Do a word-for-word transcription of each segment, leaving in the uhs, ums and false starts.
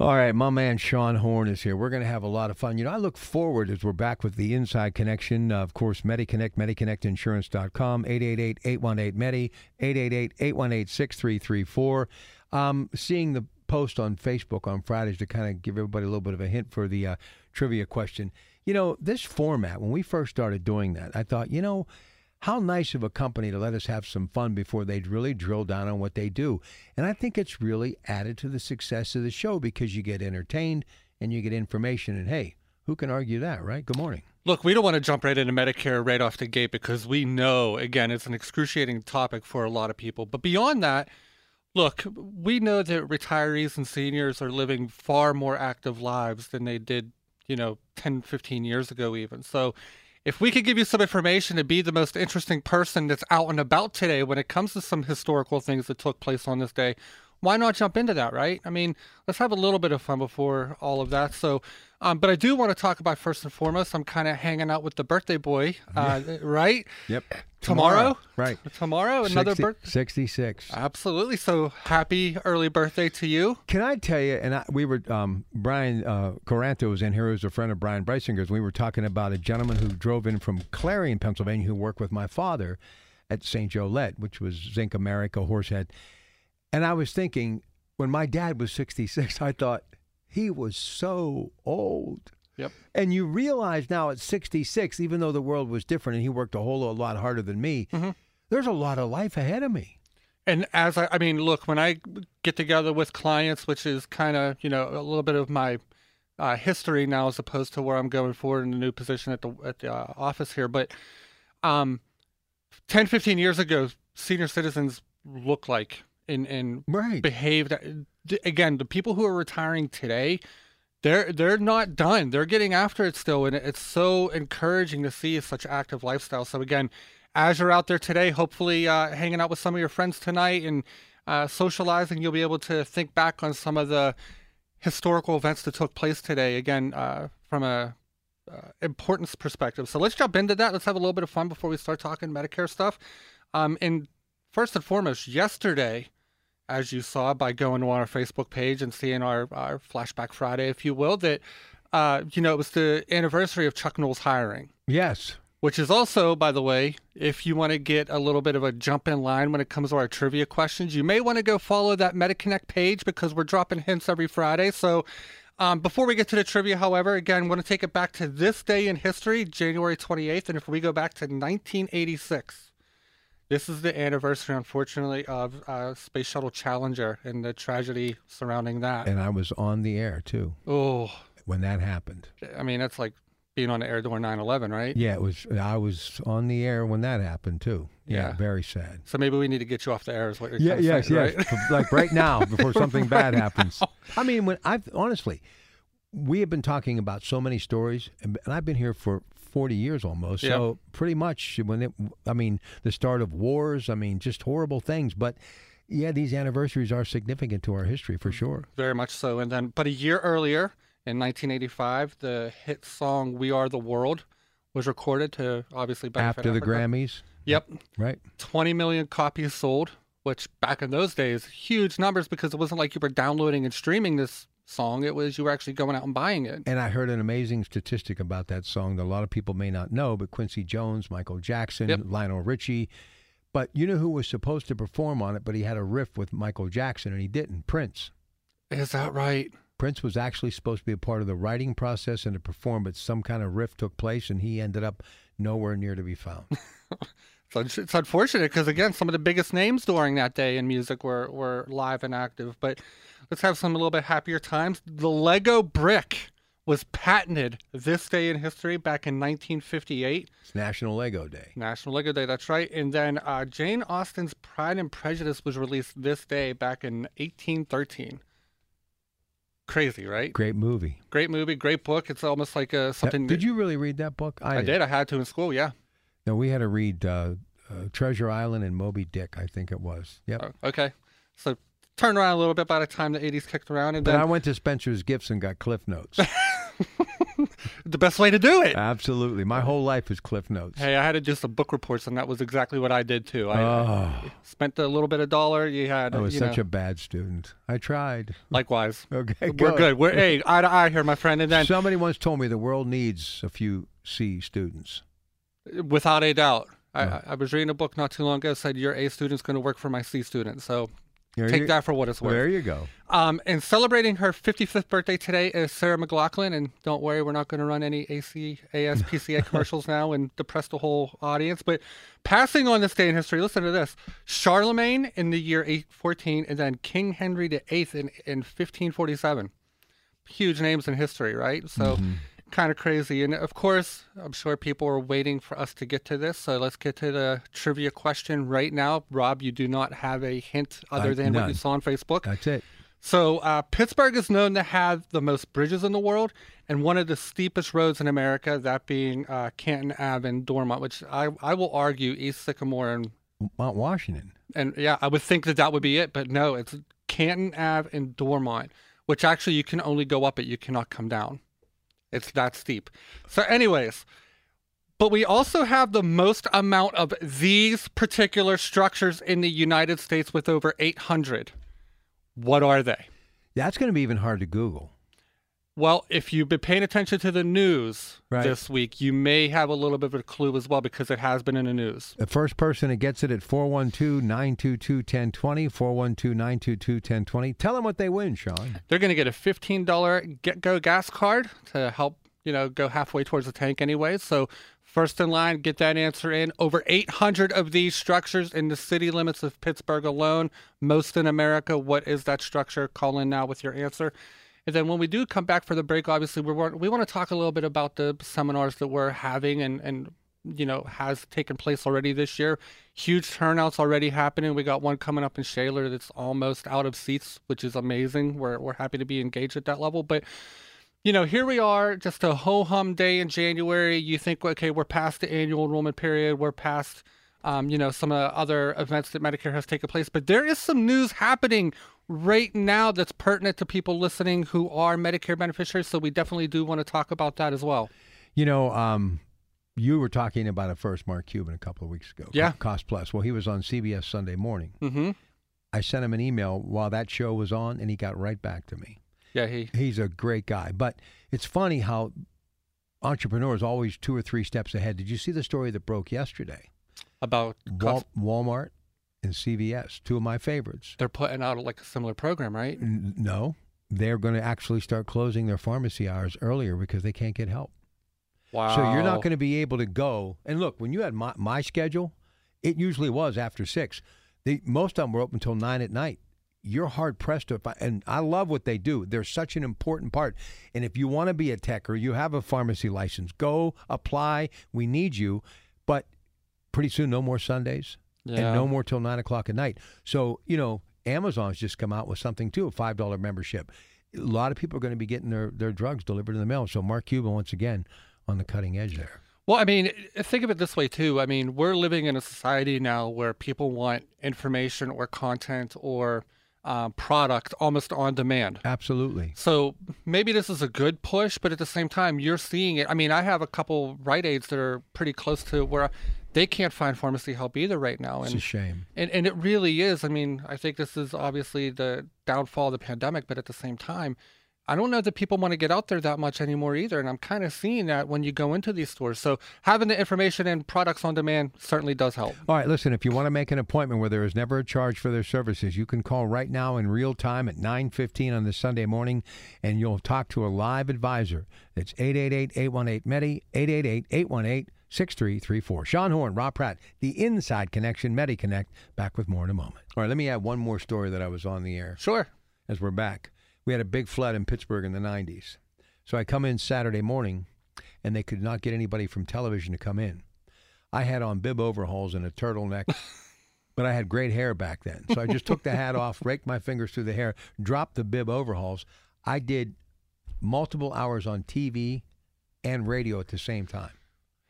All right, my man Sean Horn is here. We're going to have a lot of fun. You know, I look forward as we're back with the Inside Connection. Uh, of course, MediConnect, Mediconnect Insurance dot com, eight eight eight, eight one eight, M E D I, eight eight eight, eight one eight, six three three four. Um, seeing the post on Facebook on Fridays to kind of give everybody a little bit of a hint for the uh, trivia question. You know, this format, when we first started doing that, I thought, you know, how nice of a company to let us have some fun before they really drill down on what they do. And I think it's really added to the success of the show because you get entertained and you get information. And, hey, who can argue that, right? Good morning. Look, we don't want to jump right into Medicare right off the gate because we know, again, it's an excruciating topic for a lot of people. But beyond that, look, we know that retirees and seniors are living far more active lives than they did, you know, ten, fifteen years ago even. So if we could give you some information to be the most interesting person that's out and about today when it comes to some historical things that took place on this day, why not jump into that, right? I mean, let's have a little bit of fun before all of that. So, um, but I do want to talk about first and foremost, I'm kind of hanging out with the birthday boy, uh, yeah. right? Yep. Tomorrow? Tomorrow. Right. Tomorrow, another birthday. sixty-six. Absolutely. So happy early birthday to you. Can I tell you, and I, we were, um, Brian uh, Coranto was in here, who's a friend of Brian Breisinger's. We were talking about a gentleman who drove in from Clarion, Pennsylvania, who worked with my father at Saint Jolette, which was Zinc America, Horsehead. And I was thinking, when my dad was sixty-six, I thought, he was so old. Yep. And you realize now at sixty-six, even though the world was different and he worked a whole lot harder than me, mm-hmm. there's a lot of life ahead of me. And as I, I mean, look, when I get together with clients, which is kind of, you know, a little bit of my uh, history now as opposed to where I'm going forward in the new position at the at the uh, office here. But um, ten, fifteen years ago, senior citizens look like and, and right. behaved. Again, the people who are retiring today, They're they're not done. They're getting after it still, and it's so encouraging to see such active lifestyle. So again, as you're out there today, hopefully uh, hanging out with some of your friends tonight and uh, socializing, you'll be able to think back on some of the historical events that took place today. Again, uh, from a uh, importance perspective. So let's jump into that. Let's have a little bit of fun before we start talking Medicare stuff. Um, and first and foremost, yesterday, as you saw by going on our Facebook page and seeing our, our Flashback Friday, if you will, that, uh, you know, it was the anniversary of Chuck Noll's hiring. Yes. Which is also, by the way, if you want to get a little bit of a jump in line when it comes to our trivia questions, you may want to go follow that MediConnect page because we're dropping hints every Friday. So um, before we get to the trivia, however, again, I want to take it back to this day in history, January twenty-eighth. And if we go back to nineteen eighty-six, this is the anniversary, unfortunately, of uh, Space Shuttle Challenger and the tragedy surrounding that. And I was on the air, too. Oh. When that happened. I mean, that's like being on the air during nine eleven, right? Yeah, it was. I was on the air when that happened, too. Yeah, yeah. Very sad. So maybe we need to get you off the air is what you're yeah, kind of yes, saying, yes. right? Like right now, before something bad happens. I mean, when I've honestly, we have been talking about so many stories, and I've been here for forty years almost. Yep. So pretty much when it, I mean, the start of wars, I mean, just horrible things. But yeah, these anniversaries are significant to our history for sure. Very much so. And then, but a year earlier in nineteen eighty-five, the hit song We Are the World was recorded to obviously benefit After the Africa. Grammys. Yep. Right. twenty million copies sold, which back in those days, huge numbers because it wasn't like you were downloading and streaming this song. It was you were actually going out and buying it. And I heard an amazing statistic about that song that a lot of people may not know, but Quincy Jones, Michael Jackson, yep. Lionel Richie. But you know who was supposed to perform on it, but he had a riff with Michael Jackson and he didn't? Prince. Is that right? Prince was actually supposed to be a part of the writing process and to perform, but some kind of riff took place and he ended up nowhere near to be found. It's unfortunate because, again, some of the biggest names during that day in music were, were live and active. But let's have some a little bit happier times. The Lego brick was patented this day in history back in nineteen fifty-eight. It's National Lego Day. National Lego Day, that's right. And then uh, Jane Austen's Pride and Prejudice was released this day back in eighteen thirteen. Crazy, right? Great movie. Great movie, great book. It's almost like a, something... Now, did you really read that book? I, I did. I had to in school, yeah. No, we had to read uh, uh, Treasure Island and Moby Dick, I think it was. Yep. Oh, okay. So turn around a little bit by the time the eighties kicked around. And but then... I went to Spencer's Gifts and got Cliff Notes. the best way to do it. Absolutely. My whole life is Cliff Notes. Hey, I had to do some book reports, and that was exactly what I did too. I, Oh. I spent a little bit of dollar. You had. I was you such know, a bad student. I tried. Likewise. Okay, We're good. We're hey, eye to eye here, my friend. And then, Somebody once told me the world needs a few C students. without a doubt, I, Oh. I was reading a book not too long ago. Said your A student's going to work for my C student. So There take you, that for what it's worth. There you go. Um, and celebrating her fifty-fifth birthday today is Sarah McLachlan. And don't worry, we're not going to run any A C, A S P C A commercials now and depress the whole audience. But passing on this day in history, listen to this. Charlemagne in the year eight fourteen, and then King Henry the Eighth in, in fifteen forty-seven. Huge names in history, right? So Mm-hmm. kind of crazy. And of course, I'm sure people are waiting for us to get to this. So let's get to the trivia question right now. Rob, you do not have a hint other I- than what none. you saw on Facebook. That's it. So uh, Pittsburgh is known to have the most bridges in the world and one of the steepest roads in America, that being uh, Canton Ave in Dormont, which I, I will argue East Sycamore and, Mount Washington. and yeah, I would think that that would be it, but no, it's Canton Ave in Dormont, which actually you can only go up it, you cannot come down. It's that steep. So anyways, but we also have the most amount of these particular structures in the United States with over eight hundred. What are they? That's going to be even hard to Google. Well, if you've been paying attention to the news Right. this week, you may have a little bit of a clue as well because it has been in the news. The first person that gets it at four one two, nine two two, one zero two zero, four one two, nine two two, one zero two zero. Tell them what they win, Sean. They're going to get a fifteen dollars get-go gas card to help, you know, go halfway towards the tank anyways. So first in line, get that answer in. Over eight hundred of these structures in the city limits of Pittsburgh alone, most in America. What is that structure? Call in now with your answer. And then when we do come back for the break, obviously we want we want to talk a little bit about the seminars that we're having and and you know has taken place already this year. Huge turnouts already happening. We got one coming up in Shaler that's almost out of seats, which is amazing. We're we're happy to be engaged at that level. But you know, here we are, just a ho hum day in January. You think, okay, we're past the annual enrollment period. We're past, um, you know, some uh, other events that Medicare has taken place. But there is some news happening right now that's pertinent to people listening who are Medicare beneficiaries. So we definitely do want to talk about that as well. You know, um, you were talking about it first, Mark Cuban, a couple of weeks ago. Yeah. Cost Plus. Well, he was on C B S Sunday Morning. Mm-hmm. I sent him an email while that show was on, and he got right back to me. Yeah, he. He's a great guy. But it's funny how entrepreneurs always two or three steps ahead. Did you see the story that broke yesterday? About Wal- cost, Walmart and C V S, two of my favorites. they're putting out like a similar program, right? N- No, they're going to actually start closing their pharmacy hours earlier because they can't get help. Wow. So you're not going to be able to go. And look, when you had my, my schedule, it usually was after six. They, most of them were open until nine at night. You're hard pressed to find, and I love what they do. They're such an important part. And if you want to be a tech or you have a pharmacy license, go apply. We need you. But pretty soon, no more Sundays Yeah. and no more till nine o'clock at night. So, you know, Amazon's just come out with something too, a five dollar membership. A lot of people are going to be getting their, their drugs delivered in the mail. So Mark Cuban, once again, on the cutting edge there. Well, I mean, think of it this way, too. I mean, we're living in a society now where people want information or content or uh, product almost on demand. Absolutely. So maybe this is a good push, but at the same time, you're seeing it. I mean, I have a couple Rite Aids that are pretty close to where they can't find pharmacy help either right now. It's And, a shame. and, and it really is. I mean, I think this is obviously the downfall of the pandemic, but at the same time, I don't know that people want to get out there that much anymore either. And I'm kind of seeing that when you go into these stores. So having the information and products on demand certainly does help. All right, listen, if you want to make an appointment where there is never a charge for their services, you can call right now in real time at nine fifteen on this Sunday morning, and you'll talk to a live advisor. It's eight eight eight, eight one eight, M E D I, eight eight eight, eight one eight, six three three four. Sean Horn, Rob Pratt, the Inside Connection, MediConnect. Back with more in a moment. All right, let me add one more story that I was on the air Sure. as we're back. We had a big flood in Pittsburgh in the nineties. So I come in Saturday morning, and they could not get anybody from television to come in. I had on bib overalls and a turtleneck, but I had great hair back then. So I just took the hat off, raked my fingers through the hair, dropped the bib overalls. I did multiple hours on T V and radio at the same time.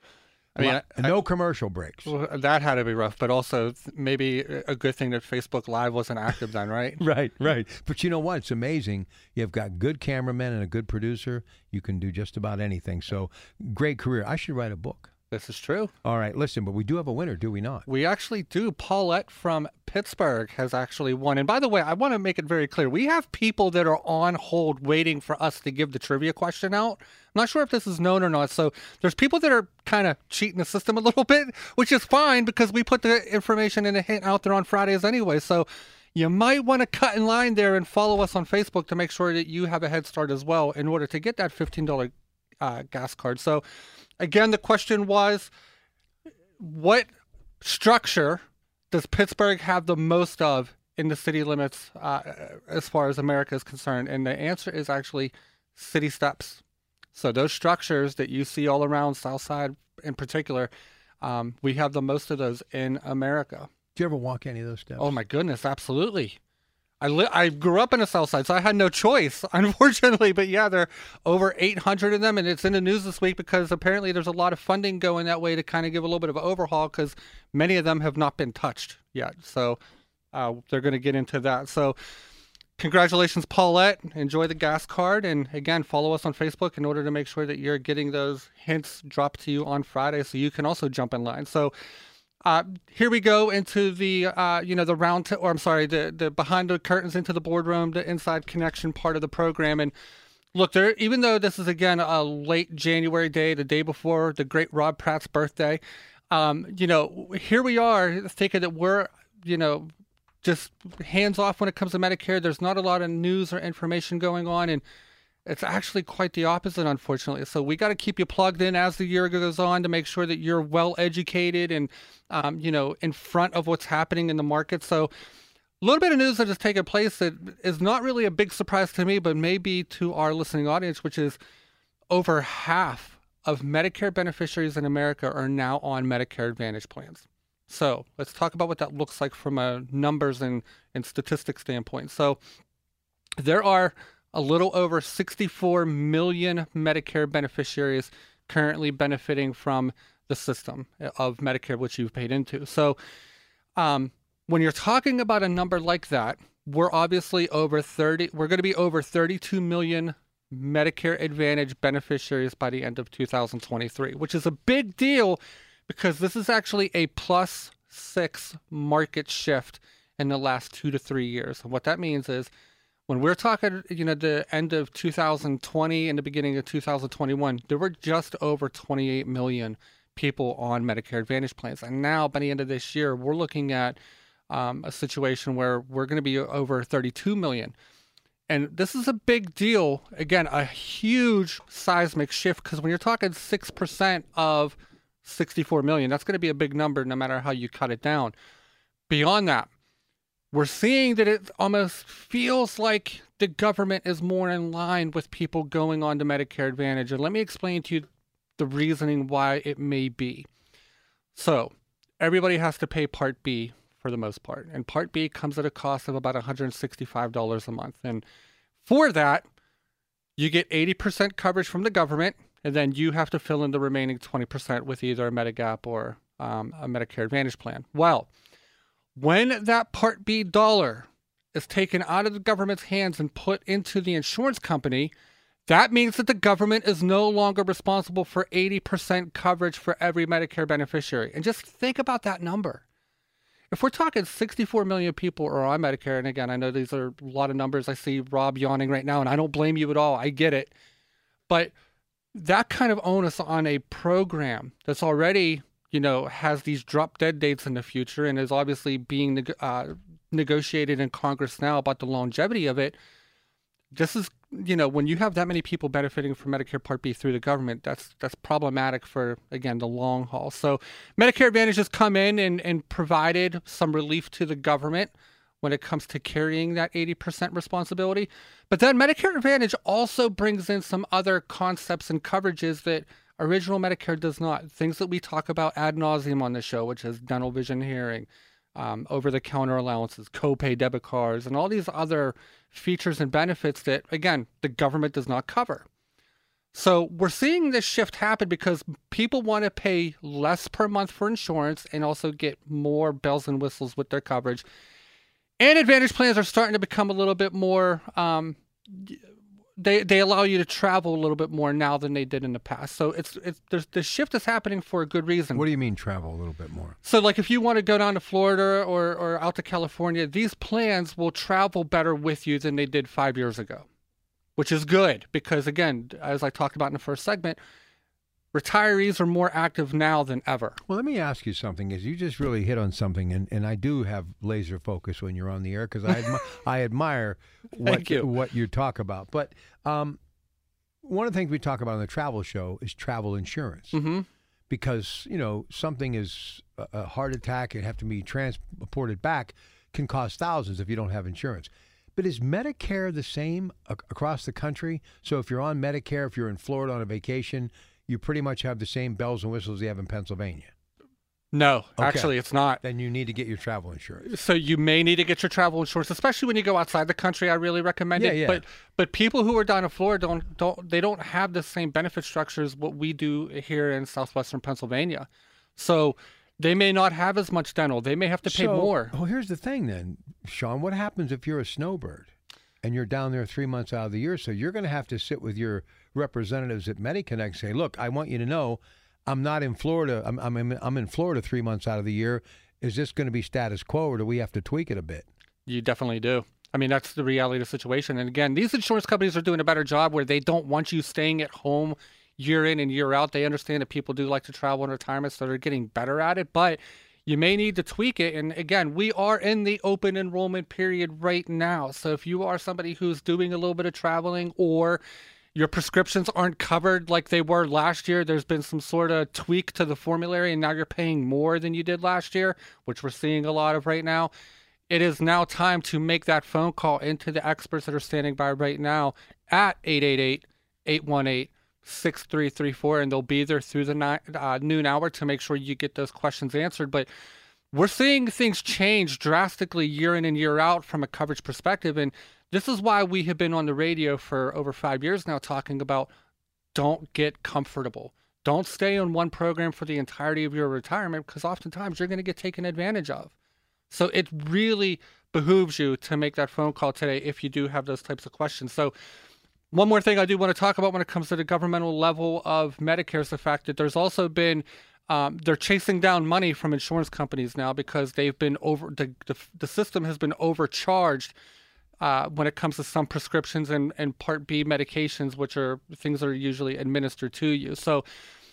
I mean, I, no commercial breaks. Well, that had to be rough, but also maybe a good thing that Facebook Live wasn't active then, right? Right, right. But you know what? It's amazing. You've got good cameramen and a good producer. You can do just about anything. So great career. I should write a book. This is true. All right, listen, but we do have a winner, do we not? We actually do. Paulette from Pittsburgh has actually won. And by the way, I want to make it very clear. We have people that are on hold waiting for us to give the trivia question out. I'm not sure if this is known or not. So there's people that are kind of cheating the system a little bit, which is fine because we put the information and the hint out there on Fridays anyway. So you might want to cut in line there and follow us on Facebook to make sure that you have a head start as well in order to get that fifteen dollars uh, gas card. So again, the question was, what structure does Pittsburgh have the most of in the city limits uh, as far as America is concerned? And the answer is actually city steps. So those structures that you see all around Southside in particular, um, we have the most of those in America. Do you ever walk any of those steps? Oh, my goodness, absolutely. I li- I grew up in the South Side, so I had no choice, unfortunately. But yeah, there are over eight hundred of them, and it's in the news this week because apparently there's a lot of funding going that way to kind of give a little bit of an overhaul because many of them have not been touched yet. So uh, they're going to get into that. So congratulations, Paulette. Enjoy the gas card. And again, follow us on Facebook in order to make sure that you're getting those hints dropped to you on Friday so you can also jump in line. So Uh, here we go into the, uh, you know, the round, t- or I'm sorry, the, the behind the curtains into the boardroom, the inside connection part of the program. And look, there, even though this is, again, a late January day, the day before the great Rob Pratt's birthday, um, you know, here we are thinking that we're, you know, just hands off when it comes to Medicare. There's not a lot of news or information going on. And it's actually quite the opposite, unfortunately. So we got to keep you plugged in as the year goes on to make sure that you're well educated and, um, you know, in front of what's happening in the market. So a little bit of news that has taken place that is not really a big surprise to me, but maybe to our listening audience, which is over half of Medicare beneficiaries in America are now on Medicare Advantage plans. So let's talk about what that looks like from a numbers and, and statistics standpoint. So there are a little over sixty-four million Medicare beneficiaries currently benefiting from the system of Medicare, which you've paid into. So um, when you're talking about a number like that, we're obviously over thirty, we're going to be over thirty-two million Medicare Advantage beneficiaries by the end of two thousand twenty-three, which is a big deal because this is actually a plus six market shift in the last two to three years. And what that means is, when we're talking, you know, the end of two thousand twenty and the beginning of two thousand twenty-one, there were just over twenty-eight million people on Medicare Advantage plans. And now, by the end of this year, we're looking at um, a situation where we're going to be over thirty-two million. And this is a big deal. Again, a huge seismic shift because when you're talking six percent of sixty-four million, that's going to be a big number no matter how you cut it down. Beyond that, we're seeing that it almost feels like the government is more in line with people going on to Medicare Advantage. And let me explain to you the reasoning why it may be. So everybody has to pay Part B for the most part. And Part B comes at a cost of about one hundred sixty-five dollars a month. And for that, you get eighty percent coverage from the government, and then you have to fill in the remaining twenty percent with either a Medigap or um, a Medicare Advantage plan. Well, when that Part B dollar is taken out of the government's hands and put into the insurance company, that means that the government is no longer responsible for eighty percent coverage for every Medicare beneficiary. And just think about that number. If we're talking sixty-four million people are on Medicare, and again, I know these are a lot of numbers. I see Rob yawning right now, and I don't blame you at all. I get it. But that kind of onus on a program that's already, you know, has these drop dead dates in the future and is obviously being neg- uh, negotiated in Congress now about the longevity of it. This is, you know, when you have that many people benefiting from Medicare Part B through the government, that's that's problematic for, again, the long haul. So Medicare Advantage has come in and, and provided some relief to the government when it comes to carrying that eighty percent responsibility. But then Medicare Advantage also brings in some other concepts and coverages that original Medicare does not. Things that we talk about ad nauseum on the show, which is dental, vision, hearing, um, over-the-counter allowances, copay debit cards, and all these other features and benefits that, again, the government does not cover. So we're seeing this shift happen because people want to pay less per month for insurance and also get more bells and whistles with their coverage. And Advantage plans are starting to become a little bit more, um, they they allow you to travel a little bit more now than they did in the past. So it's it's there's the shift is happening for a good reason. What do you mean travel a little bit more? So like if you want to go down to Florida or, or out to California, these plans will travel better with you than they did five years ago, which is good because, again, as I talked about in the first segment, retirees are more active now than ever. Well, let me ask you something, is you just really hit on something, and, and I do have laser focus when you're on the air because I, admi- I admire what you. what you talk about. But um, one of the things we talk about on the travel show is travel insurance. Mm-hmm. Because, you know, something is a, a heart attack, it have to be transported back, can cost thousands if you don't have insurance. But is Medicare the same a- across the country? So if you're on Medicare, if you're in Florida on a vacation, you pretty much have the same bells and whistles you have in Pennsylvania. No, Okay. actually, it's not. Then you need to get your travel insurance. So you may need to get your travel insurance, especially when you go outside the country. I really recommend Yeah, it. yeah. But but people who are down in Florida don't don't they don't have the same benefit structures what we do here in southwestern Pennsylvania. So they may not have as much dental. They may have to pay So, more. Well, here's the thing then, Sean. What happens if you're a snowbird and you're down there three months out of the year? So you're going to have to sit with your representatives at MediConnect and say, look, I want you to know I'm not in Florida. I'm, I'm, in, I'm in Florida three months out of the year. Is this going to be status quo, or do we have to tweak it a bit? You definitely do. I mean, that's the reality of the situation. And again, these insurance companies are doing a better job where they don't want you staying at home year in and year out. They understand that people do like to travel in retirement, so they're getting better at it. But you may need to tweak it. And again, we are in the open enrollment period right now. So if you are somebody who's doing a little bit of traveling or your prescriptions aren't covered like they were last year, there's been some sort of tweak to the formulary, and now you're paying more than you did last year, which we're seeing a lot of right now. It is now time to make that phone call into the experts that are standing by right now at eight eight eight, eight one eight, six three three four, and they'll be there through the ni- uh, noon hour to make sure you get those questions answered. But we're seeing things change drastically year in and year out from a coverage perspective, and this is why we have been on the radio for over five years now talking about don't get comfortable. Don't stay on one program for the entirety of your retirement because oftentimes you're going to get taken advantage of. So it really behooves you to make that phone call today if you do have those types of questions. So one more thing I do want to talk about when it comes to the governmental level of Medicare is the fact that there's also been um, they're chasing down money from insurance companies now because they've been over the the, the system has been overcharged uh, when it comes to some prescriptions and, and Part B medications, which are things that are usually administered to you. So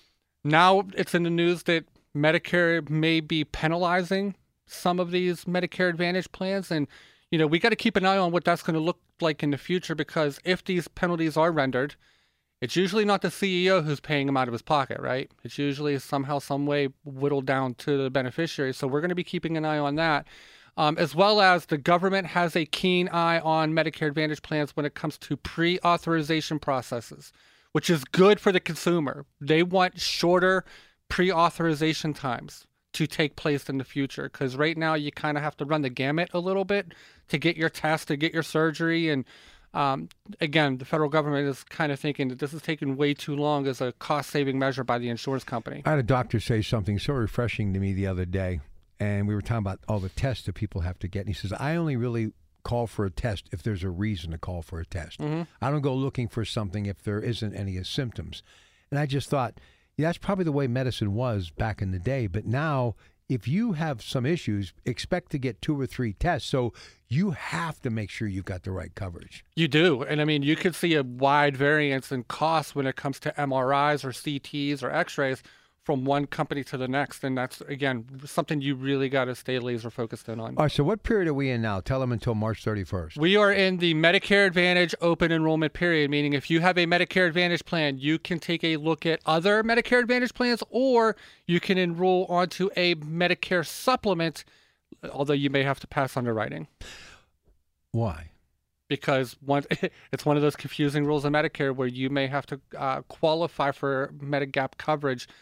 now it's in the news that Medicare may be penalizing some of these Medicare Advantage plans. And, you know, we got to keep an eye on what that's going to look like in the future, because if these penalties are rendered, it's usually not the C E O who's paying them out of his pocket, right? It's usually somehow, some way whittled down to the beneficiary. So we're going to be keeping an eye on that. Um, as well as the government has a keen eye on Medicare Advantage plans when it comes to pre-authorization processes, which is good for the consumer. They want shorter pre-authorization times to take place in the future, because right now you kind of have to run the gamut a little bit to get your test, to get your surgery. And um, again, the federal government is kind of thinking that this is taking way too long as a cost-saving measure by the insurance company. I had a doctor say something so refreshing to me the other day, and we were talking about all the tests that people have to get. And he says, I only really call for a test if there's a reason to call for a test. Mm-hmm. I don't go looking for something if there isn't any symptoms. And I just thought, yeah, that's probably the way medicine was back in the day. But now, if you have some issues, expect to get two or three tests. So you have to make sure you've got the right coverage. You do. And I mean, you could see a wide variance in costs when it comes to M R Is or C Ts or x-rays from one company to the next. And that's, again, something you really got to stay laser focused in on. All right, so what period are we in now? Tell them until March thirty-first. We are in the Medicare Advantage open enrollment period, meaning if you have a Medicare Advantage plan, you can take a look at other Medicare Advantage plans, or you can enroll onto a Medicare supplement, although you may have to pass underwriting. Why? Because one, it's one of those confusing rules in Medicare where you may have to uh, qualify for Medigap coverage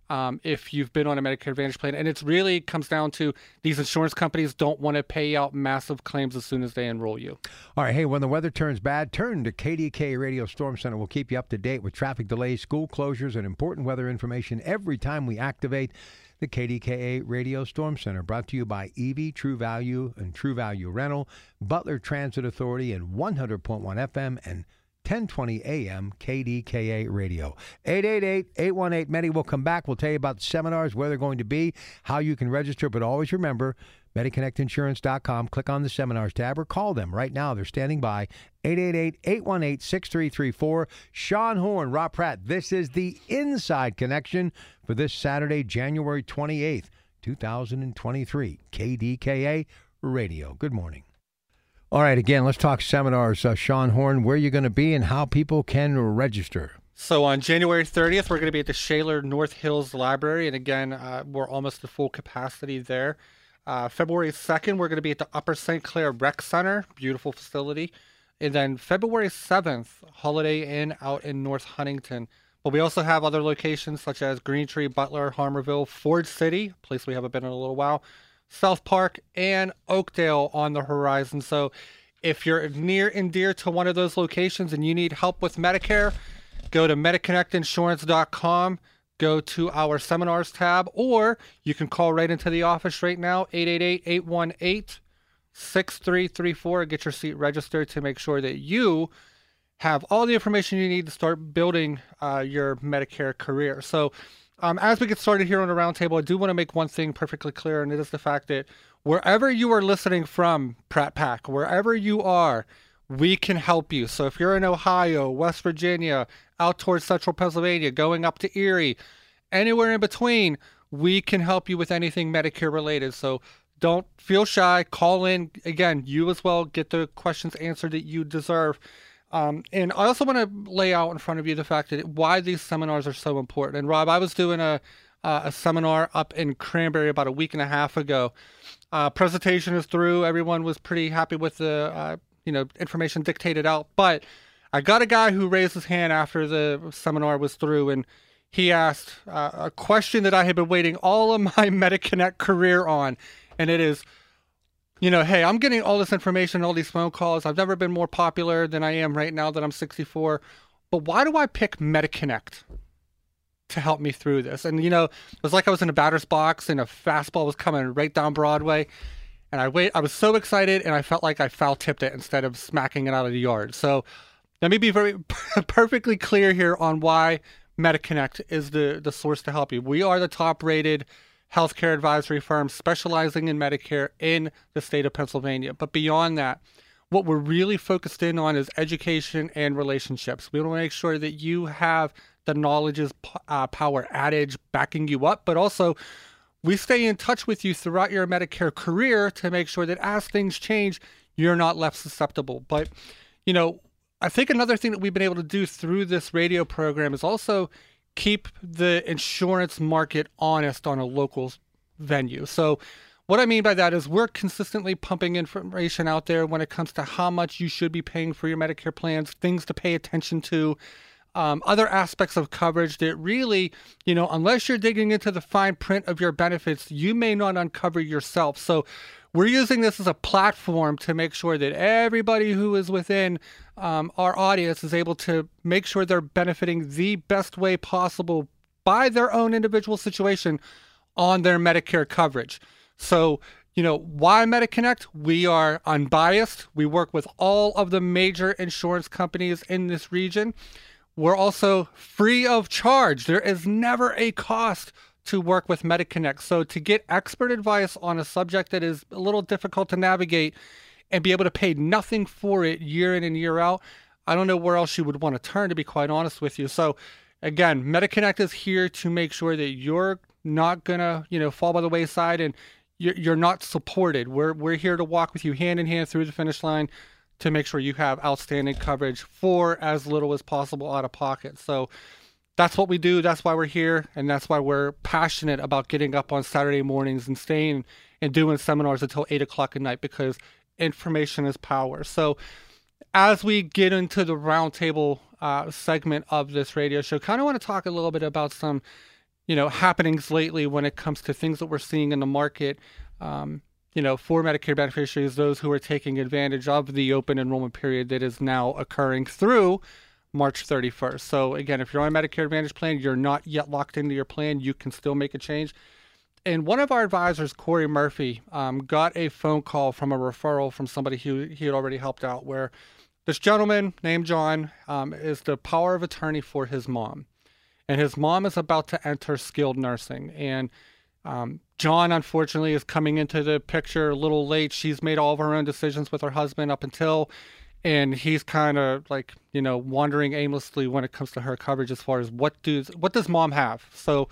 Um, if you've been on a Medicare Advantage plan. And it really comes down to these insurance companies don't want to pay out massive claims as soon as they enroll you. All right. Hey, when the weather turns bad, turn to K D K A Radio Storm Center. We'll keep you up to date with traffic delays, school closures, and important weather information every time we activate the K D K A Radio Storm Center. Brought to you by Evie, True Value, and True Value Rental, Butler Transit Authority, and one hundred point one F M and ten twenty A M K D K A Radio. eight eight eight, eight one eight, MEDI. We'll come back. We'll tell you about the seminars, where they're going to be, how you can register. But always remember, Mediconnect Insurance dot com. Click on the seminars tab or call them right now. They're standing by. eight eight eight, eight one eight, six three three four. Sean Horn, Rob Pratt. This is the Inside Connection for this Saturday, January twenty-eighth, two thousand twenty-three. K D K A Radio. Good morning. All right, again, let's talk seminars. Uh, Sean Horn, where you're going to be and how people can register. So on January thirtieth, we're going to be at the Shaler North Hills Library. And again, uh, we're almost at full capacity there. Uh, February second, we're going to be at the Upper Saint Clair Rec Center. Beautiful facility. And then February seventh, Holiday Inn out in North Huntington. But we also have other locations such as Green Tree, Butler, Harmarville, Ford City, a place we haven't been in a little while, South Park, and Oakdale on the horizon. So if you're near and dear to one of those locations and you need help with Medicare, go to Mediconnect Insurance dot com, go to our seminars tab, or you can call right into the office right now, eight eight eight, eight one eight, six three three four. Get your seat registered to make sure that you have all the information you need to start building uh, your Medicare career. So Um, as we get started here on the roundtable, I do want to make one thing perfectly clear, and it is the fact that wherever you are listening from, Pratt Pack, wherever you are, we can help you. So if you're in Ohio, West Virginia, out towards central Pennsylvania, going up to Erie, anywhere in between, we can help you with anything Medicare related. So don't feel shy. Call in. Again, you as well get the questions answered that you deserve. Um, and I also want to lay out in front of you the fact that why these seminars are so important. And Rob, I was doing a uh, a seminar up in Cranberry about a week and a half ago. Uh, presentation is through. Everyone was pretty happy with the uh, you know information dictated out. But I got a guy who raised his hand after the seminar was through, and he asked uh, a question that I had been waiting all of my MediConnect career on, and it is, you know, hey, I'm getting all this information, all these phone calls. I've never been more popular than I am right now that I'm sixty-four. But why do I pick MediConnect to help me through this? And, you know, it was like I was in a batter's box and a fastball was coming right down Broadway. And I wait, I was so excited and I felt like I foul tipped it instead of smacking it out of the yard. So let me be very perfectly clear here on why MediConnect is the, the source to help you. We are the top rated healthcare advisory firm specializing in Medicare in the state of Pennsylvania. But beyond that, what we're really focused in on is education and relationships. We want to make sure that you have the knowledge is uh, power adage backing you up, but also we stay in touch with you throughout your Medicare career to make sure that as things change, you're not left susceptible. But, you know, I think another thing that we've been able to do through this radio program is also keep the insurance market honest on a local venue. So what I mean by that is we're consistently pumping information out there when it comes to how much you should be paying for your Medicare plans, things to pay attention to, um, other aspects of coverage that really, you know, unless you're digging into the fine print of your benefits, you may not uncover yourself. So we're using this as a platform to make sure that everybody who is within um, our audience is able to make sure they're benefiting the best way possible by their own individual situation on their Medicare coverage. So, you know, why MediConnect? We are unbiased. We work with all of the major insurance companies in this region. We're also free of charge. There is never a cost to work with MediConnect. So to get expert advice on a subject that is a little difficult to navigate and be able to pay nothing for it year in and year out, I don't know where else you would want to turn, to be quite honest with you. So again, MediConnect is here to make sure that you're not going to, you know, fall by the wayside and you're, you're not supported. We're, we're here to walk with you hand in hand through the finish line to make sure you have outstanding coverage for as little as possible out of pocket. So that's what we do. That's why we're here. And that's why we're passionate about getting up on Saturday mornings and staying and doing seminars until eight o'clock at night, because information is power. So as we get into the roundtable uh, segment of this radio show, kind of want to talk a little bit about some, you know, happenings lately when it comes to things that we're seeing in the market, um, you know, for Medicare beneficiaries, those who are taking advantage of the open enrollment period that is now occurring through March thirty-first. So again, if you're on a Medicare Advantage plan, you're not yet locked into your plan, you can still make a change. And one of our advisors, Corey Murphy, um, got a phone call from a referral from somebody who he had already helped out, where this gentleman named John um, is the power of attorney for his mom. And his mom is about to enter skilled nursing. And um, John, unfortunately, is coming into the picture a little late. She's made all of her own decisions with her husband up until, and he's kind of like, you know, wandering aimlessly when it comes to her coverage as far as what does, what does mom have? So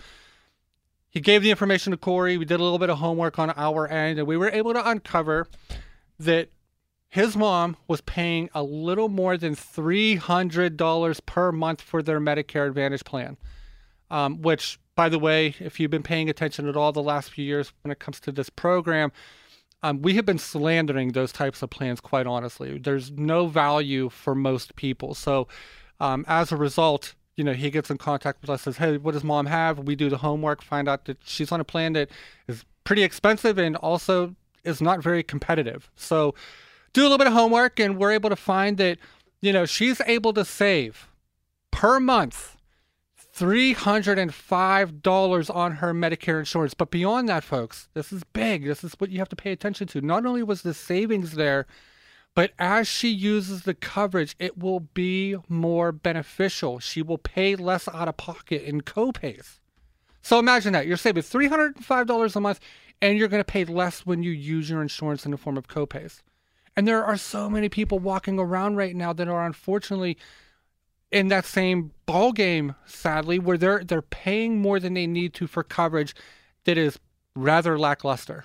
he gave the information to Corey. We did a little bit of homework on our end, and we were able to uncover that his mom was paying a little more than three hundred dollars per month for their Medicare Advantage plan, um, which, by the way, if you've been paying attention at all the last few years when it comes to this program, um, we have been slandering those types of plans, quite honestly. There's no value for most people. So um, as a result, you know, he gets in contact with us, says, hey, what does mom have? We do the homework, find out that she's on a plan that is pretty expensive and also is not very competitive. So do a little bit of homework, and we're able to find that, you know, she's able to save per month three hundred five dollars on her Medicare insurance. But beyond that, folks, this is big. This is what you have to pay attention to. Not only was the savings there, but as she uses the coverage, it will be more beneficial. She will pay less out of pocket in copays. So imagine that. You're saving three hundred five dollars a month, and you're going to pay less when you use your insurance in the form of copays. And there are so many people walking around right now that are unfortunately in that same ball game, sadly, where they're they're paying more than they need to for coverage that is rather lackluster.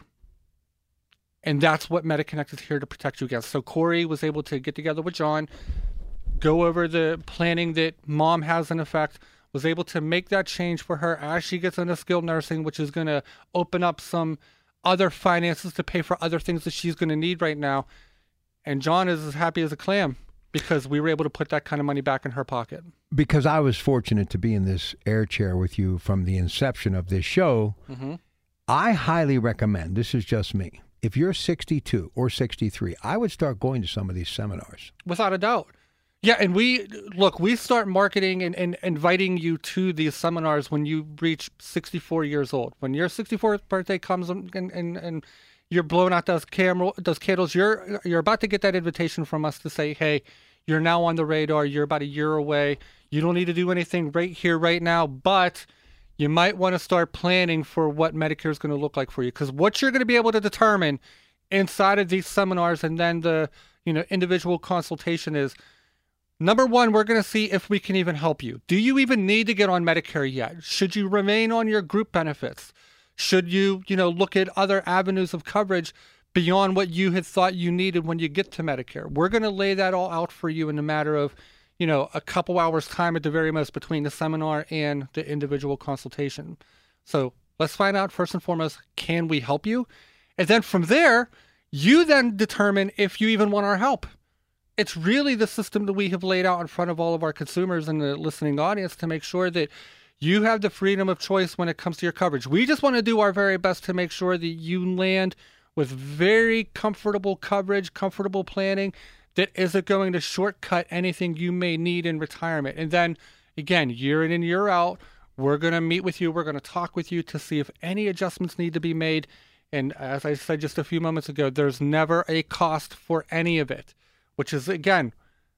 And that's what MediConnect is here to protect you against. So Corey was able to get together with John, go over the planning that mom has in effect, was able to make that change for her as she gets into skilled nursing, which is going to open up some other finances to pay for other things that she's going to need right now. And John is as happy as a clam because we were able to put that kind of money back in her pocket. Because I was fortunate to be in this air chair with you from the inception of this show, mm-hmm. I highly recommend, this is just me, if you're sixty-two or sixty-three, I would start going to some of these seminars. Without a doubt. Yeah, and we, look, we start marketing and, and inviting you to these seminars when you reach sixty-four years old. When your sixty-fourth birthday comes and, and, and you're blowing out those camera, those candles, you're you're about to get that invitation from us to say, hey, you're now on the radar, you're about a year away, you don't need to do anything right here, right now, but you might want to start planning for what Medicare is going to look like for you. Because what you're going to be able to determine inside of these seminars and then the, you know, individual consultation is, number one, we're going to see if we can even help you. Do you even need to get on Medicare yet? Should you remain on your group benefits? Should you, you know, look at other avenues of coverage beyond what you had thought you needed when you get to Medicare? We're going to lay that all out for you in a matter of, you know, a couple hours time at the very most between the seminar and the individual consultation. So let's find out first and foremost, can we help you? And then from there, you then determine if you even want our help. It's really the system that we have laid out in front of all of our consumers and the listening audience to make sure that you have the freedom of choice when it comes to your coverage. We just want to do our very best to make sure that you land with very comfortable coverage, comfortable planning that isn't going to shortcut anything you may need in retirement. And then, again, year in and year out, we're going to meet with you. We're going to talk with you to see if any adjustments need to be made. And as I said just a few moments ago, there's never a cost for any of it, which is, again,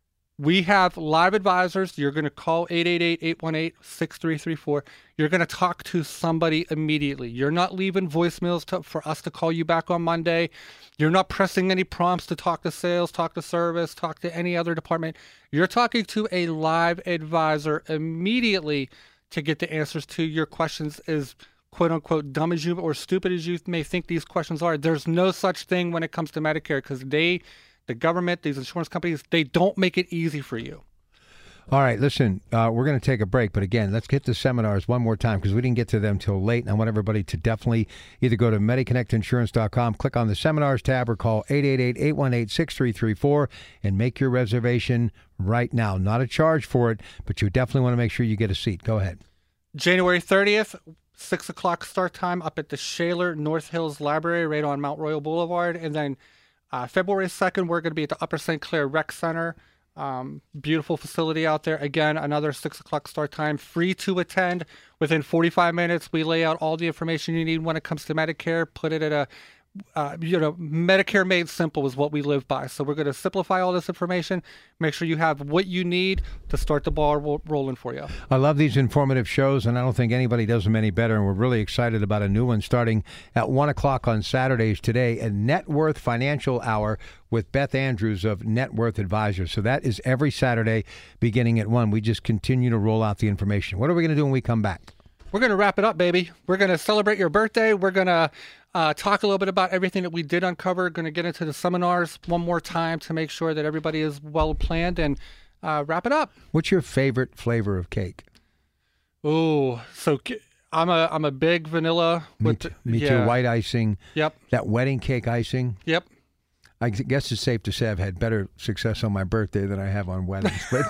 we have live advisors. You're going to call eight eight eight, eight one eight, six three three four. You're going to talk to somebody immediately. You're not leaving voicemails to, for us to call you back on Monday. You're not pressing any prompts to talk to sales, talk to service, talk to any other department. You're talking to a live advisor immediately to get the answers to your questions, as quote unquote dumb as you or stupid as you may think these questions are. There's no such thing when it comes to Medicare because they... the government, these insurance companies, they don't make it easy for you. All right, listen, uh, we're going to take a break. But again, let's get the seminars one more time because we didn't get to them till late. And I want everybody to definitely either go to Mediconnect Insurance dot com, click on the seminars tab, or call eight eight eight, eight one eight, six three three four and make your reservation right now. Not a charge for it, but you definitely want to make sure you get a seat. Go ahead. January thirtieth, six o'clock start time up at the Shaler North Hills Library right on Mount Royal Boulevard. And then uh, February second, we're going to be at the Upper Saint Clair Rec Center. Um, beautiful facility out there. Again, another six o'clock start time, free to attend. Within forty-five minutes, we lay out all the information you need when it comes to Medicare, put it at a Uh, you know, Medicare made simple is what we live by. So we're going to simplify all this information, make sure you have what you need to start the ball ro- rolling for you. I love these informative shows, and I don't think anybody does them any better. And we're really excited about a new one starting at one o'clock on Saturdays today, a Net Worth Financial Hour with Beth Andrews of Net Worth Advisors. So that is every Saturday beginning at one. We just continue to roll out the information. What are we going to do when we come back? We're going to wrap it up, baby. We're going to celebrate your birthday. We're going to uh, talk a little bit about everything that we did uncover. Going to get into the seminars one more time to make sure that everybody is well planned and uh, wrap it up. What's your favorite flavor of cake? Oh, so I'm a I'm a big vanilla. With, Me, t- me yeah. too. White icing. Yep. That wedding cake icing. Yep. I guess it's safe to say I've had better success on my birthday than I have on weddings. But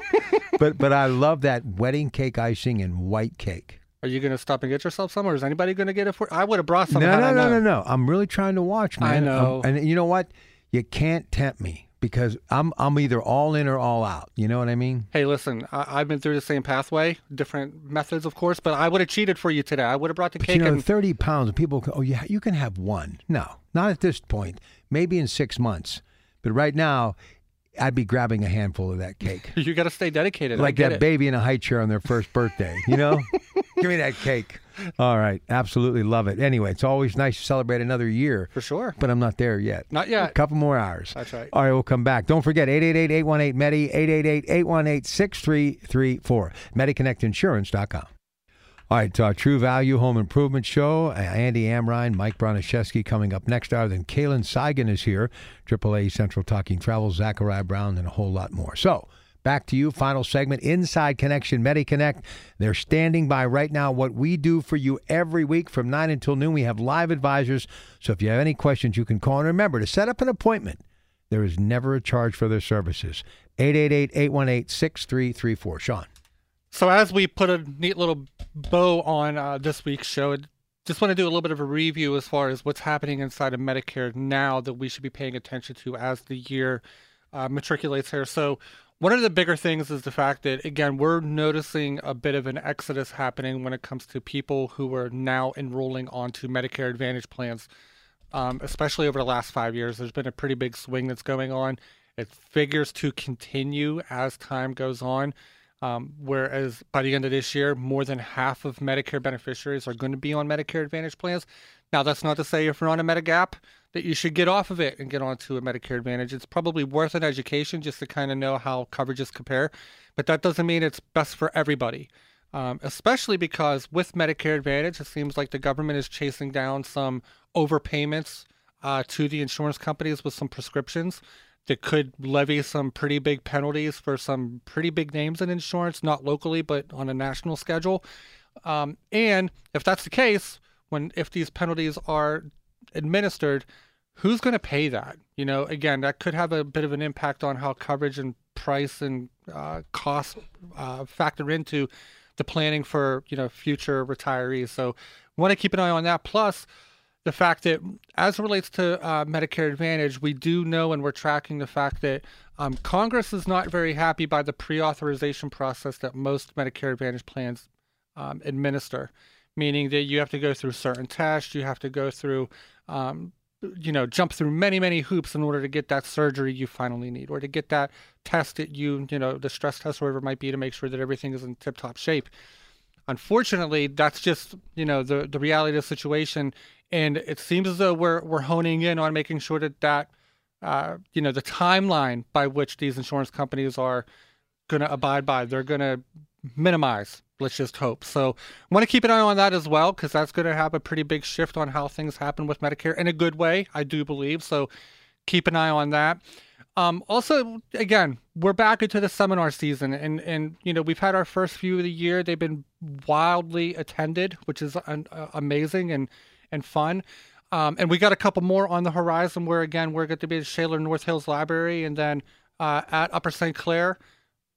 but but I love that wedding cake icing and white cake. Are you going to stop and get yourself some, or is anybody going to get it for? I would have brought some. No, no, no, no, no. I'm really trying to watch, man. I know. I'm, and you know what? You can't tempt me because I'm I'm either all in or all out. You know what I mean? Hey, listen, I, I've been through the same pathway, different methods, of course, but I would have cheated for you today. I would have brought the But cake. you know, and thirty pounds, and people go, oh, yeah, you can have one. No, not at this point. Maybe in six months. But right now, I'd be grabbing a handful of that cake. You got to stay dedicated. Like I get that it. baby in a high chair on their first birthday, you know? Give me that cake. All right. Absolutely love it. Anyway, it's always nice to celebrate another year. For sure. But I'm not there yet. Not yet. A couple more hours. That's right. All right, we'll come back. Don't forget, eight eight eight, eight one eight, M E D I, eight eight eight, eight one eight, six three three four, Mediconnect Insurance dot com. All right, uh, True Value Home Improvement Show. Uh, Andy Amrine, Mike Broniszewski coming up next hour. Then Kaylin Seigan is here. triple A Central Talking Travel, Zachariah Brown, and a whole lot more. So, back to you. Final segment, Inside Connection, MediConnect. They're standing by right now. What we do for you every week from nine until noon, we have live advisors. So if you have any questions, you can call. And remember, to set up an appointment, there is never a charge for their services. eight eight eight, eight one eight, six three three four. Sean. So as we put a neat little bow on uh, this week's show, I just want to do a little bit of a review as far as what's happening inside of Medicare now that we should be paying attention to as the year uh, matriculates here. So one of the bigger things is the fact that, again, we're noticing a bit of an exodus happening when it comes to people who are now enrolling onto Medicare Advantage plans, um, especially over the last five years. There's been a pretty big swing that's going on. It figures to continue as time goes on. Um, whereas by the end of this year, more than half of Medicare beneficiaries are going to be on Medicare Advantage plans. Now, that's not to say if you're on a Medigap that you should get off of it and get onto a Medicare Advantage. It's probably worth an education just to kind of know how coverages compare. But that doesn't mean it's best for everybody, um, especially because with Medicare Advantage, it seems like the government is chasing down some overpayments uh, to the insurance companies with some prescriptions that could levy some pretty big penalties for some pretty big names in insurance, not locally, but on a national schedule. Um, and if that's the case, when if these penalties are administered, who's going to pay that? You know, again, that could have a bit of an impact on how coverage and price and uh, cost uh, factor into the planning for, you know, future retirees. So want to keep an eye on that. Plus, the fact that as it relates to uh, Medicare Advantage, we do know and we're tracking the fact that um, Congress is not very happy by the pre-authorization process that most Medicare Advantage plans um, administer, meaning that you have to go through certain tests, you have to go through, um, you know, jump through many, many hoops in order to get that surgery you finally need or to get that test that you, you know, the stress test or whatever it might be to make sure that everything is in tip-top shape. Unfortunately, that's just, you know, the, the reality of the situation. And it seems as though we're we're honing in on making sure that that, uh, you know, the timeline by which these insurance companies are going to abide by, they're going to minimize, let's just hope. So I want to keep an eye on that as well, because that's going to have a pretty big shift on how things happen with Medicare in a good way, I do believe. So keep an eye on that. Um, also, again, we're back into the seminar season, and, and you know, we've had our first few of the year. They've been wildly attended, which is an, uh, amazing and and fun. Um, and we got a couple more on the horizon where, again, we're going to be at Shaler North Hills Library and then uh, at Upper Saint Clair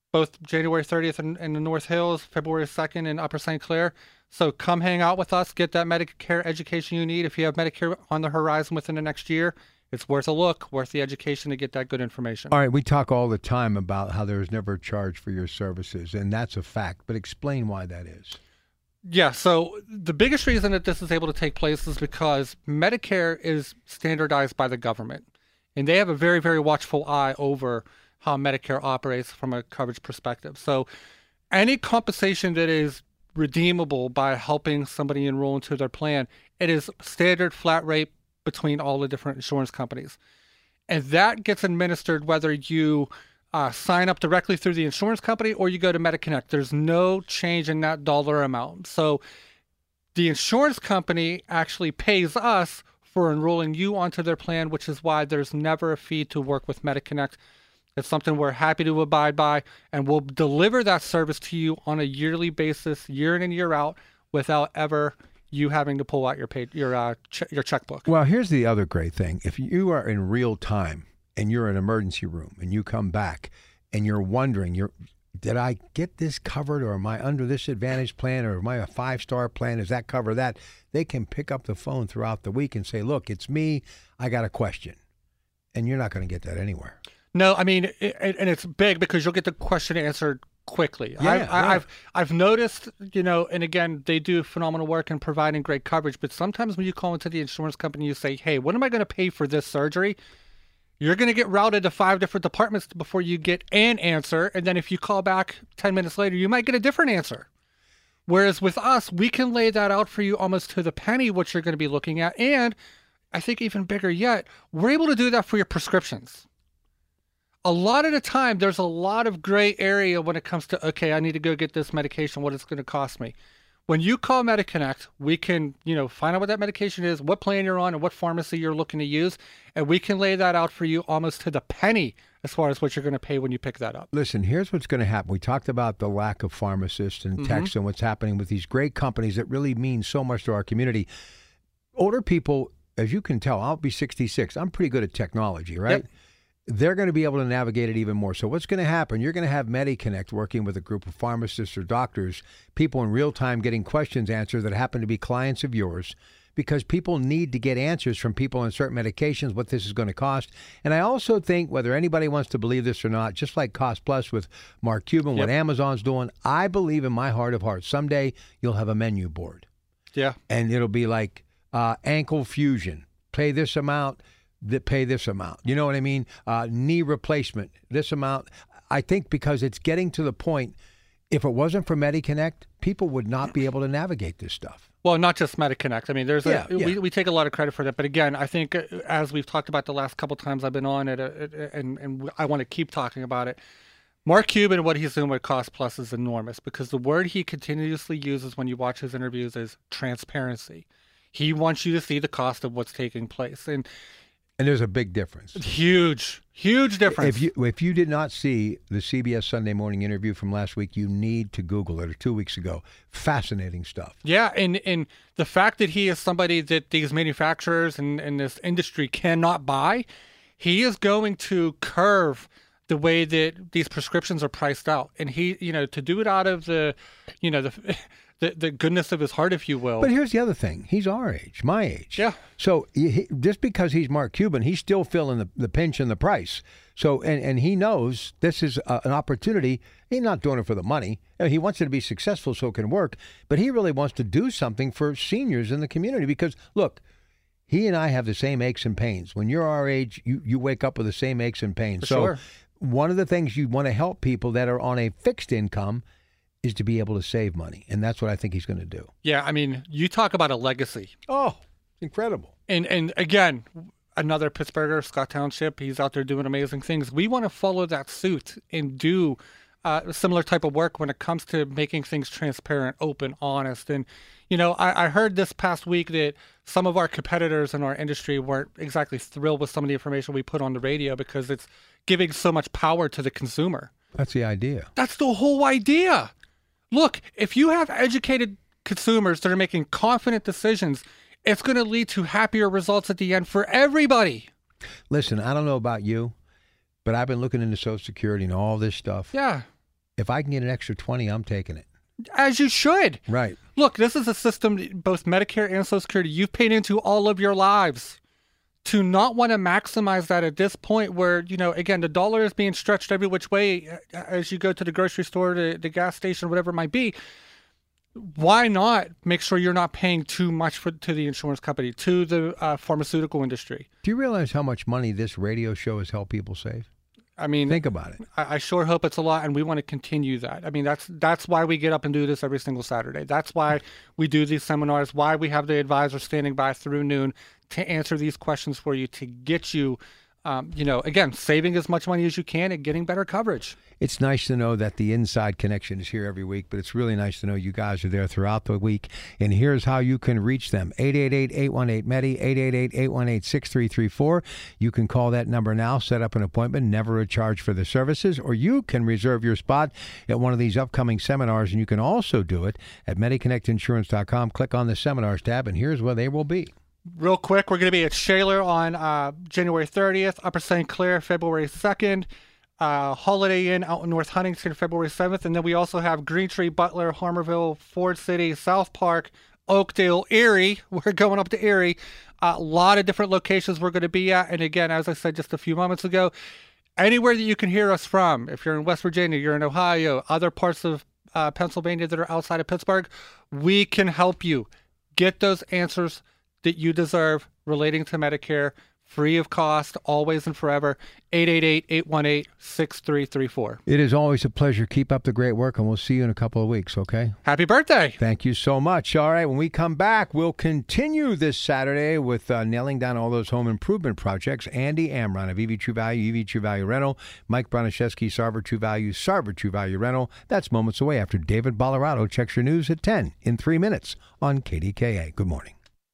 both January thirtieth in, in the North Hills, February second in Upper Saint Clair. So come hang out with us, get that Medicare education you need. If you have Medicare on the horizon within the next year, it's worth a look, worth the education to get that good information. All right, we talk all the time about how there's never a charge for your services, and that's a fact. But explain why that is. Yeah, so the biggest reason that this is able to take place is because Medicare is standardized by the government, and they have a very, very watchful eye over how Medicare operates from a coverage perspective. So any compensation that is redeemable by helping somebody enroll into their plan, it is standard flat rate between all the different insurance companies. And that gets administered whether you uh, sign up directly through the insurance company or you go to MediConnect. There's no change in that dollar amount. So the insurance company actually pays us for enrolling you onto their plan, which is why there's never a fee to work with MediConnect. It's something we're happy to abide by, and we'll deliver that service to you on a yearly basis, year in and year out, without ever you having to pull out your pay, your uh, che- your checkbook. Well, here's the other great thing. If you are in real time and you're in an emergency room and you come back and you're wondering, you're, did I get this covered, or am I under this Advantage plan, or am I a five-star plan? Does that cover that? They can pick up the phone throughout the week and say, look, it's me. I got a question. And you're not going to get that anywhere. No, I mean, it, and it's big because you'll get the question answered quickly. Yeah, I, yeah. I, I've I've noticed, you know, and again, they do phenomenal work in providing great coverage. But sometimes when you call into the insurance company, you say, "Hey, what am I going to pay for this surgery?" You're going to get routed to five different departments before you get an answer, and then if you call back ten minutes later, you might get a different answer. Whereas with us, we can lay that out for you almost to the penny what you're going to be looking at, and I think even bigger yet, we're able to do that for your prescriptions. A lot of the time, there's a lot of gray area when it comes to, okay, I need to go get this medication, what it's going to cost me. When you call MediConnect, we can, you know, find out what that medication is, what plan you're on, and what pharmacy you're looking to use, and we can lay that out for you almost to the penny as far as what you're going to pay when you pick that up. Listen, here's what's going to happen. We talked about the lack of pharmacists and techs mm-hmm. and what's happening with these great companies that really mean so much to our community. Older people, as you can tell, I'll be sixty-six. I'm pretty good at technology, right? Yep. They're going to be able to navigate it even more. So what's going to happen? You're going to have MediConnect working with a group of pharmacists or doctors, people in real time getting questions answered that happen to be clients of yours, because people need to get answers from people on certain medications, what this is going to cost. And I also think, whether anybody wants to believe this or not, just like Cost Plus with Mark Cuban, yep. what Amazon's doing, I believe in my heart of hearts, someday you'll have a menu board. Yeah. And it'll be like uh, ankle fusion, pay this amount, that pay this amount. You know what I mean? Uh, knee replacement, this amount. I think because it's getting to the point, if it wasn't for MediConnect, people would not be able to navigate this stuff. Well, not just MediConnect. I mean, there's yeah, a, yeah. We, we take a lot of credit for that. But again, I think as we've talked about the last couple of times I've been on it, and, and I want to keep talking about it, Mark Cuban, what he's doing with Cost Plus is enormous, because the word he continuously uses when you watch his interviews is transparency. He wants you to see the cost of what's taking place. And And there's a big difference. Huge, huge difference. If you if you did not see the C B S Sunday Morning interview from last week, you need to Google it, or two weeks ago. Fascinating stuff. Yeah, and, and the fact that he is somebody that these manufacturers and, and this industry cannot buy, he is going to curve the way that these prescriptions are priced out. And he, you know, to do it out of the, you know, the... The, the goodness of his heart, if you will. But here's the other thing. He's our age, my age. Yeah. So he, just because he's Mark Cuban, he's still feeling the, the pinch and the price. So, and, and he knows this is a, an opportunity. He's not doing it for the money. He wants it to be successful so it can work. But he really wants to do something for seniors in the community, because, look, he and I have the same aches and pains. When you're our age, you, you wake up with the same aches and pains. For so sure. One of the things you want to help people that are on a fixed income is to be able to save money. And that's what I think he's going to do. Yeah, I mean, you talk about a legacy. Oh, incredible. And and again, another Pittsburgher, Scott Township, he's out there doing amazing things. We want to follow that suit and do uh, a similar type of work when it comes to making things transparent, open, honest. And, you know, I, I heard this past week that some of our competitors in our industry weren't exactly thrilled with some of the information we put on the radio, because it's giving so much power to the consumer. That's the idea. That's the whole idea. Look, if you have educated consumers that are making confident decisions, it's going to lead to happier results at the end for everybody. Listen, I don't know about you, but I've been looking into Social Security and all this stuff. Yeah. if I can get an extra twenty, I'm taking it. As you should. Right. Look, this is a system, both Medicare and Social Security, you've paid into all of your lives. To not want to maximize that at this point where, you know, again, the dollar is being stretched every which way as you go to the grocery store, to the gas station, whatever it might be. Why not make sure you're not paying too much for, to the insurance company, to the uh, pharmaceutical industry? Do you realize how much money this radio show has helped people save? I mean, think about it. I, I sure hope it's a lot, and we want to continue that. I mean, that's that's why we get up and do this every single Saturday. That's why we do these seminars, why we have the advisor standing by through noon to answer these questions for you, to get you, um, you know, again, saving as much money as you can and getting better coverage. It's nice to know that the Inside Connection is here every week, but it's really nice to know you guys are there throughout the week. And here's how you can reach them. eight eight eight, eight one eight, M E D I, eight eight eight, eight one eight, six three three four. You can call that number now, set up an appointment, never a charge for the services, or you can reserve your spot at one of these upcoming seminars, and you can also do it at Mediconnect Insurance dot com. Click on the Seminars tab, and here's where they will be. Real quick, we're going to be at Shaler on uh, January thirtieth, Upper Saint Clair February second, uh, Holiday Inn out in North Huntington February seventh, and then we also have Green Tree, Butler, Harmarville, Ford City, South Park, Oakdale, Erie. We're going up to Erie. A uh, lot of different locations we're going to be at, and again, as I said just a few moments ago, anywhere that you can hear us from, if you're in West Virginia, you're in Ohio, other parts of uh, Pennsylvania that are outside of Pittsburgh, we can help you get those answers that you deserve relating to Medicare, free of cost, always and forever. eight eight eight, eight one eight, six three three four. It is always a pleasure. Keep up the great work, and we'll see you in a couple of weeks, okay? Happy birthday. Thank you so much. All right, when we come back, we'll continue this Saturday with uh, nailing down all those home improvement projects. Andy Amron of E V True Value, E V True Value Rental. Mike Broniszewski, Sarver True Value, Sarver True Value Rental. That's moments away after David Bolorado checks your news at ten in three minutes on K D K A. Good morning.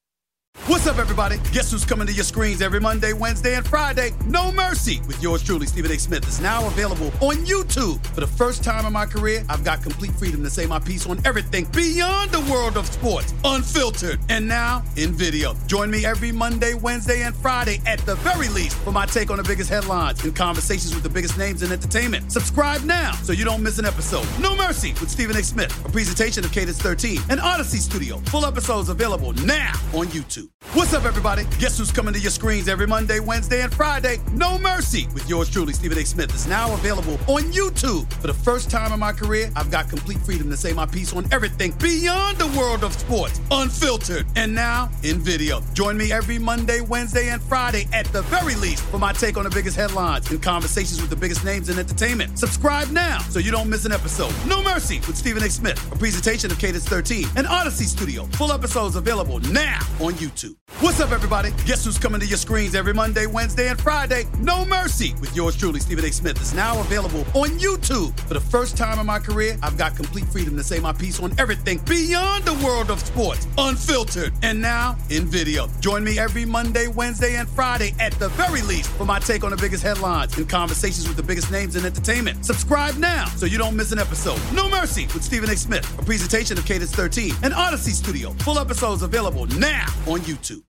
What's up, everybody? Guess who's coming to your screens every Monday, Wednesday, and Friday? No Mercy with yours truly, Stephen A. Smith, is now available on YouTube. For the first time in my career, I've got complete freedom to say my piece on everything beyond the world of sports, unfiltered, and now in video. Join me every Monday, Wednesday, and Friday at the very least for my take on the biggest headlines and conversations with the biggest names in entertainment. Subscribe now so you don't miss an episode. No Mercy with Stephen A. Smith, a presentation of Cadence thirteen and Odyssey Studio. Full episodes available now on YouTube. What's up, everybody? Guess who's coming to your screens every Monday, Wednesday, and Friday? No Mercy with yours truly, Stephen A. Smith, is now available on YouTube. For the first time in my career, I've got complete freedom to say my piece on everything beyond the world of sports, unfiltered, and now in video. Join me every Monday, Wednesday, and Friday at the very least for my take on the biggest headlines and conversations with the biggest names in entertainment. Subscribe now so you don't miss an episode. No Mercy with Stephen A. Smith, a presentation of Cadence thirteen and Odyssey Studio. Full episodes available now on YouTube. What's up, everybody? Guess who's coming to your screens every Monday, Wednesday, and Friday? No Mercy with yours truly, Stephen A. Smith, is now available on YouTube. For the first time in my career, I've got complete freedom to say my piece on everything beyond the world of sports, unfiltered, and now in video. Join me every Monday, Wednesday, and Friday at the very least for my take on the biggest headlines and conversations with the biggest names in entertainment. Subscribe now so you don't miss an episode. No Mercy with Stephen A. Smith, a presentation of Cadence thirteen and Odyssey Studio. Full episodes available now on YouTube.